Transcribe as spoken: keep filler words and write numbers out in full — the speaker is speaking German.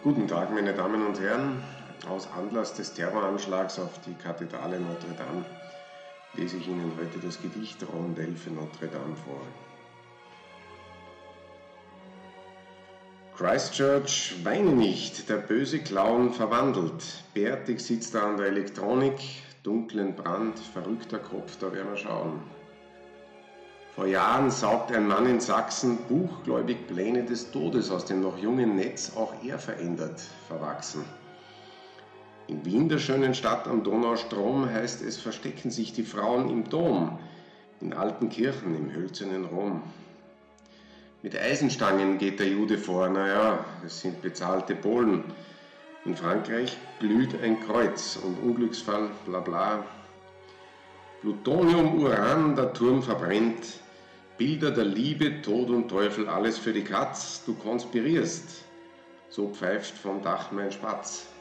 Guten Tag, meine Damen und Herren. Aus Anlass des Terroranschlags auf die Kathedrale Notre Dame lese ich Ihnen heute das Gedicht Rondel für Notre Dame vor. Christchurch, weine nicht, der böse Clown verwandelt. Bärtig sitzt er an der Elektronik, dunklen Brand, verrückter Kopf, da werden wir schauen. Vor Jahren saugt ein Mann in Sachsen buchgläubig Pläne des Todes aus dem noch jungen Netz, auch er verändert, verwachsen. In Wien, der schönen Stadt am Donaustrom, heißt es, verstecken sich die Frauen im Dom, in alten Kirchen im hölzernen Rom. Mit Eisenstangen geht der Jude vor, naja, es sind bezahlte Polen. In Frankreich glüht ein Kreuz und Unglücksfall, bla bla. Plutonium, Uran, der Turm verbrennt. Bilder der Liebe, Tod und Teufel, alles für die Katz. Du konspirierst, so pfeift vom Dach mein Spatz.